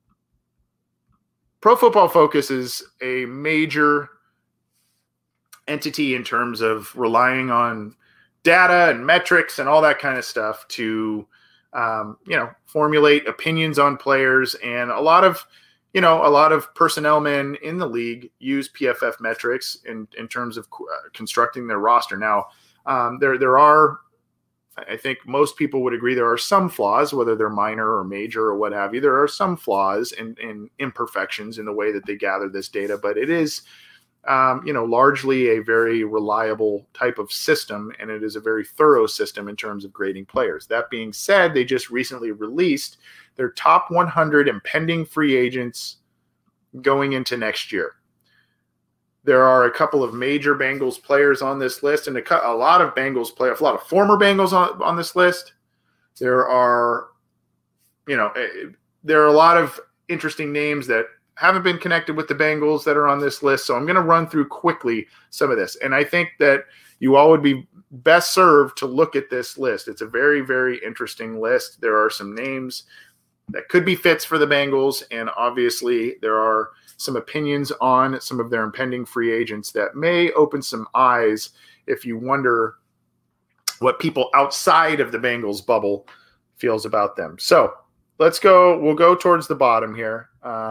Pro Football Focus is a major entity in terms of relying on data and metrics and all that kind of stuff to, formulate opinions on players. And a lot of personnel men in the league use PFF metrics in terms of constructing their roster. Now, there are, I think most people would agree, there are some flaws, whether they're minor or major or what have you. There are some flaws and imperfections in the way that they gather this data, but it is, largely a very reliable type of system, and it is a very thorough system in terms of grading players. That being said, they just recently released their top 100 impending free agents going into next year. There are a couple of major Bengals players on this list, and a lot of Bengals players, a lot of former Bengals on this list. There are, there are a lot of interesting names that haven't been connected with the Bengals that are on this list. So I'm going to run through quickly some of this. And I think that you all would be best served to look at this list. It's a very, very interesting list. There are some names that could be fits for the Bengals. And obviously there are some opinions on some of their impending free agents that may open some eyes if you wonder what people outside of the Bengals bubble feels about them. So let's go. We'll go towards the bottom here.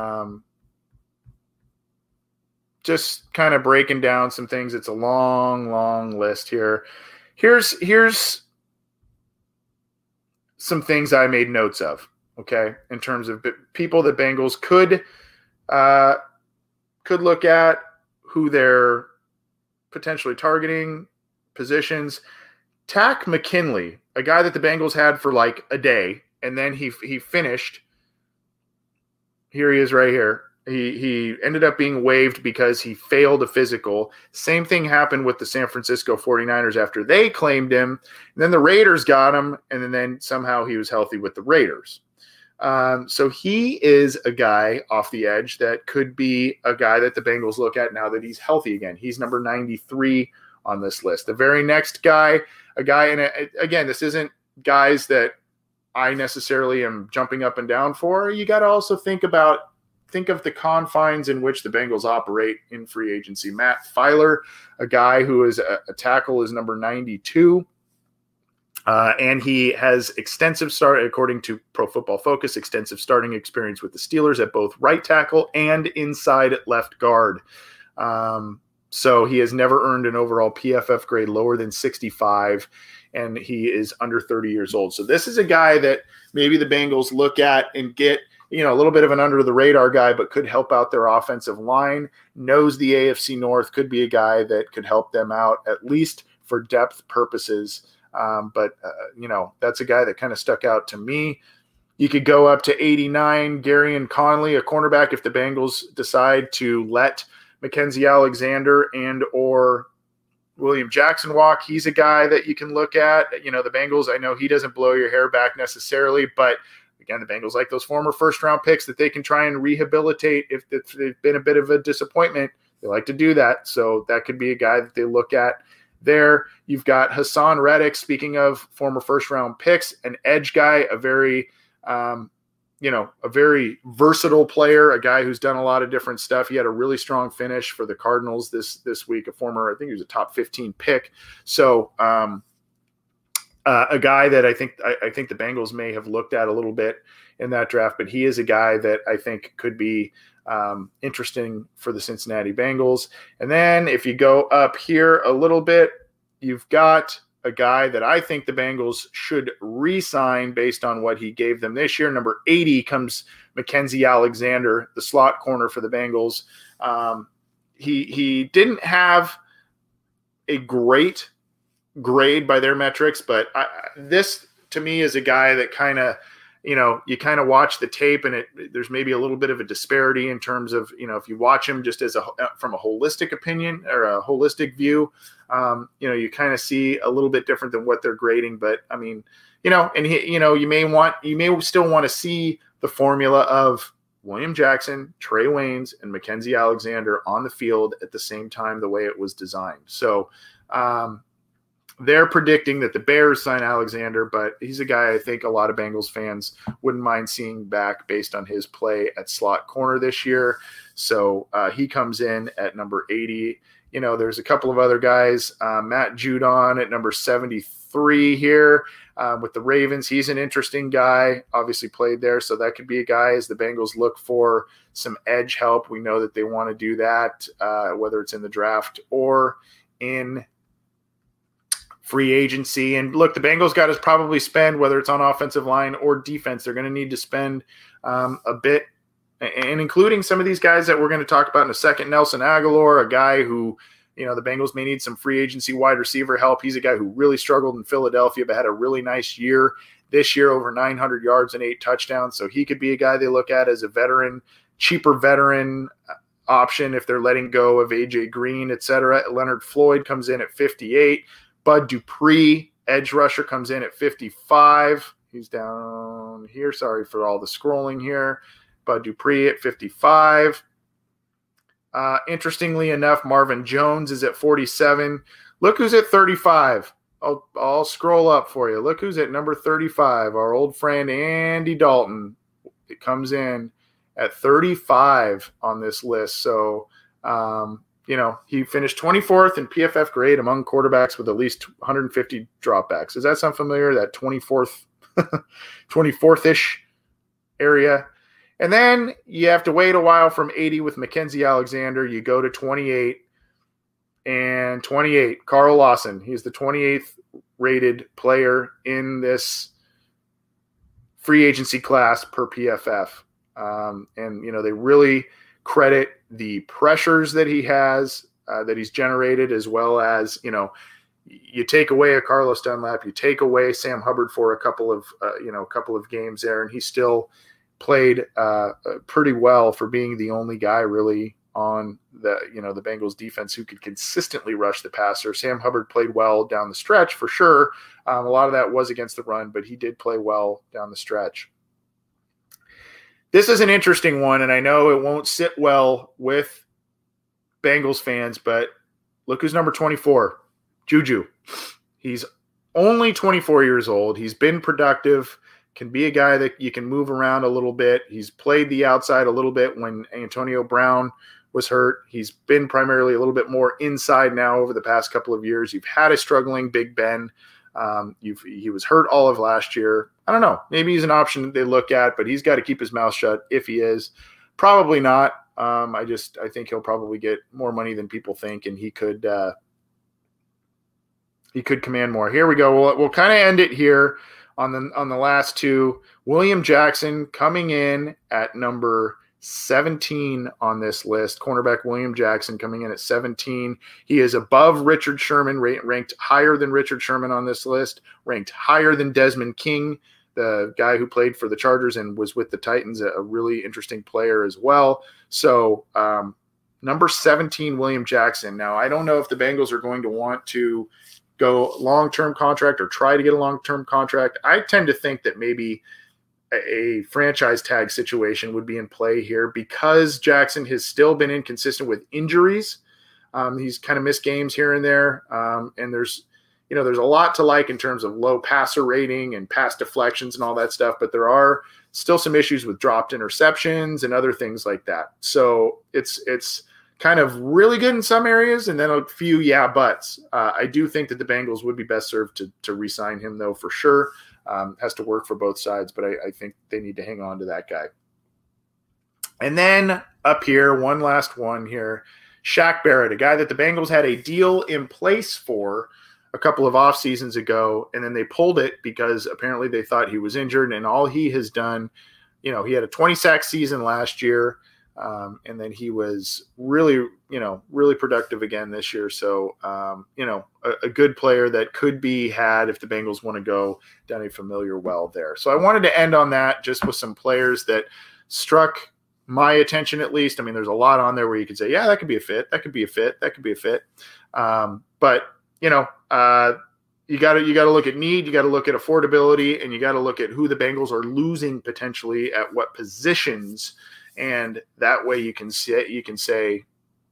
Just kind of breaking down some things. It's a long, long list here. Here's some things I made notes of, okay, in terms of people that Bengals could look at, who they're potentially targeting, positions. Takk McKinley, a guy that the Bengals had for like a day, and then he finished. Here he is right here. He ended up being waived because he failed a physical. Same thing happened with the San Francisco 49ers after they claimed him. And then the Raiders got him, and then somehow he was healthy with the Raiders. So he is a guy off the edge that could be a guy that the Bengals look at now that he's healthy again. He's number 93 on this list. The very next guy, and again, this isn't guys that I necessarily am jumping up and down for. You got to also think of the confines in which the Bengals operate in free agency. Matt Filer, a guy who is a tackle, is number 92. And he has according to Pro Football Focus, extensive starting experience with the Steelers at both right tackle and inside left guard. So he has never earned an overall PFF grade lower than 65, and he is under 30 years old. So this is a guy that maybe the Bengals look at and get, a little bit of an under-the-radar guy, but could help out their offensive line, knows the AFC North, could be a guy that could help them out, at least for depth purposes. But that's a guy that kind of stuck out to me. You could go up to 89, Garyon Conley, a cornerback, if the Bengals decide to let Mackenzie Alexander and or William Jackson walk. He's a guy that you can look at. The Bengals, I know he doesn't blow your hair back necessarily, but again, the Bengals like those former first-round picks that they can try and rehabilitate if they've been a bit of a disappointment. They like to do that, so that could be a guy that they look at there. You've got Hassan Reddick, speaking of former first-round picks, an edge guy, a very versatile player, a guy who's done a lot of different stuff. He had a really strong finish for the Cardinals this week, I think he was a top 15 pick. So, a guy that I think the Bengals may have looked at a little bit in that draft, but he is a guy that I think could be interesting for the Cincinnati Bengals. And then if you go up here a little bit, you've got a guy that I think the Bengals should re-sign based on what he gave them this year. Number 80 comes Mackenzie Alexander, the slot corner for the Bengals. He didn't have a great grade by their metrics, but this to me is a guy that kind of, you kind of watch the tape and there's maybe a little bit of a disparity in terms of, if you watch him just from a holistic opinion or a holistic view, you kind of see a little bit different than what they're grading. But I mean, and you may still want to see the formula of William Jackson, Trey Waynes, and Mackenzie Alexander on the field at the same time, the way it was designed. So, they're predicting that the Bears sign Alexander, but he's a guy I think a lot of Bengals fans wouldn't mind seeing back based on his play at slot corner this year. So he comes in at number 80. There's a couple of other guys. Matt Judon at number 73 here with the Ravens. He's an interesting guy, obviously played there. So that could be a guy as the Bengals look for some edge help. We know that they want to do that, whether it's in the draft or in free agency. And look, the Bengals got to probably spend, whether it's on offensive line or defense, they're going to need to spend a bit, and including some of these guys that we're going to talk about in a second. Nelson Aguilar, a guy who, the Bengals may need some free agency wide receiver help. He's a guy who really struggled in Philadelphia, but had a really nice year this year, over 900 yards and 8 touchdowns. So he could be a guy they look at as a veteran, cheaper veteran option if they're letting go of A.J. Green, etc. Leonard Floyd comes in at 58. Bud Dupree, edge rusher, comes in at 55. He's down here. Sorry for all the scrolling here. Bud Dupree at 55. Interestingly enough, Marvin Jones is at 47. Look who's at 35. I'll scroll up for you. Look who's at number 35. Our old friend Andy Dalton. It comes in at 35 on this list. So, he finished 24th in PFF grade among quarterbacks with at least 150 dropbacks. Does that sound familiar? That 24th-ish area. And then you have to wait a while from 80 with Mackenzie Alexander. You go to 28. And 28, Carl Lawson. He's the 28th rated player in this free agency class per PFF. They really credit the pressures that he has, that he's generated, as well as, you take away a Carlos Dunlap, you take away Sam Hubbard for a couple of games there, and he still played pretty well for being the only guy really on the Bengals defense who could consistently rush the passer. Sam Hubbard played well down the stretch for sure. A lot of that was against the run, but he did play well down the stretch. This is an interesting one, and I know it won't sit well with Bengals fans, but look who's number 24, Juju. He's only 24 years old. He's been productive, can be a guy that you can move around a little bit. He's played the outside a little bit when Antonio Brown was hurt. He's been primarily a little bit more inside now over the past couple of years. You've had a struggling Big Ben. He was hurt all of last year. I don't know. Maybe he's an option that they look at, but he's got to keep his mouth shut if he is. Probably not. I think he'll probably get more money than people think, and he could command more. Here we go. We'll kind of end it here on the last two. William Jackson coming in at number 17 on this list. Cornerback William Jackson coming in at 17. He is above Richard Sherman, ranked higher than Richard Sherman on this list, ranked higher than Desmond King, the guy who played for the Chargers and was with the Titans, a really interesting player as well. So number 17, William Jackson. Now, I don't know if the Bengals are going to want to go long-term contract or try to get a long-term contract. I tend to think that maybe a franchise tag situation would be in play here because Jackson has still been inconsistent with injuries. He's kind of missed games here and there. And there's a lot to like in terms of low passer rating and pass deflections and all that stuff, but there are still some issues with dropped interceptions and other things like that. So it's kind of really good in some areas and then a few buts. I do think that the Bengals would be best served to re-sign him though, for sure. Has to work for both sides, but I think they need to hang on to that guy. And then up here, one last one here, Shaq Barrett, a guy that the Bengals had a deal in place for a couple of off seasons ago, and then they pulled it because apparently they thought he was injured, and all he has done, he had a 20-sack season last year, and then he was really productive again this year. So, a good player that could be had if the Bengals want to go down a familiar well there. So I wanted to end on that just with some players that struck my attention at least. I mean, there's a lot on there where you could say, yeah, that could be a fit. That could be a fit. That could be a fit. But you got to look at need. You got to look at affordability, and you got to look at who the Bengals are losing potentially at what positions. And that way you can say,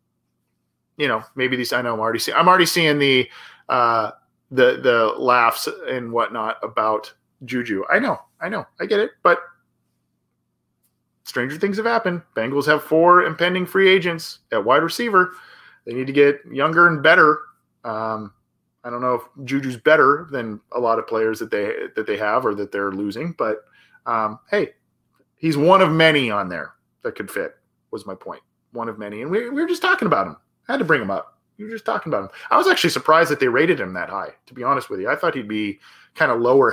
maybe these, I know I'm already seeing the laughs and whatnot about Juju. I know, I get it, but stranger things have happened. Bengals have 4 impending free agents at wide receiver. They need to get younger and better. I don't know if Juju's better than a lot of players that they have or that they're losing, but hey, he's one of many on there that could fit, was my point. One of many. And we were just talking about him. I had to bring him up. We were just talking about him. I was actually surprised that they rated him that high, to be honest with you. I thought he'd be kind of lower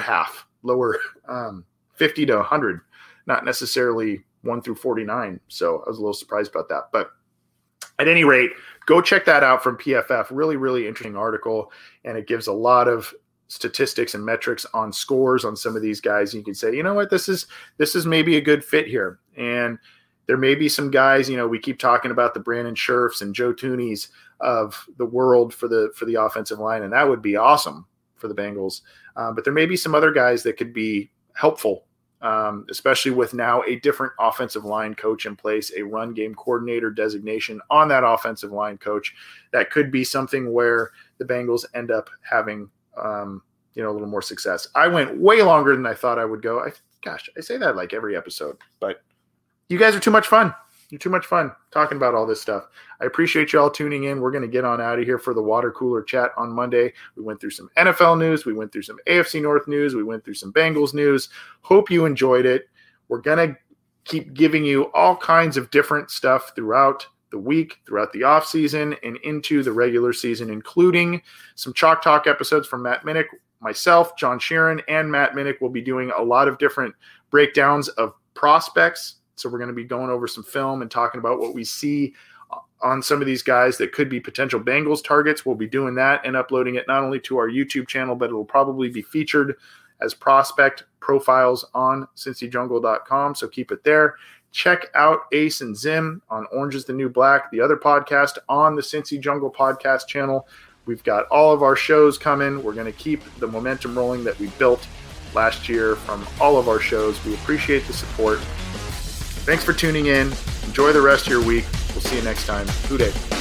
50 to 100, not necessarily 1 through 49. So I was a little surprised about that. But at any rate, go check that out from PFF. Really, really interesting article. And it gives a lot of statistics and metrics on scores on some of these guys. You can say, you know what, this is maybe a good fit here. And There may be some guys, we keep talking about the Brandon Scherfs and Joe Thuney's of the world for the offensive line, and that would be awesome for the Bengals. But there may be some other guys that could be helpful, especially with now a different offensive line coach in place, a run game coordinator designation on that offensive line coach. That could be something where the Bengals end up having a little more success. I went way longer than I thought I would go. I say that like every episode, but you guys are too much fun. You're too much fun talking about all this stuff. I appreciate you all tuning in. We're going to get on out of here for the water cooler chat on Monday. We went through some NFL news. We went through some AFC North news. We went through some Bengals news. Hope you enjoyed it. We're going to keep giving you all kinds of different stuff throughout the week, throughout the off season, and into the regular season, including some Chalk Talk episodes from Matt Minnick. Myself, John Sheeran, and Matt Minnick will be doing a lot of different breakdowns of prospects. So we're going to be going over some film and talking about what we see on some of these guys that could be potential Bengals targets. We'll be doing that and uploading it not only to our YouTube channel, but it will probably be featured as prospect profiles on CincyJungle.com. So keep it there. Check out Ace and Zim on Orange is the New Black, the other podcast on the Cincy Jungle podcast channel. We've got all of our shows coming. We're going to keep the momentum rolling that we built last year from all of our shows. We appreciate the support. Thanks for tuning in. Enjoy the rest of your week. We'll see you next time. Hoo day.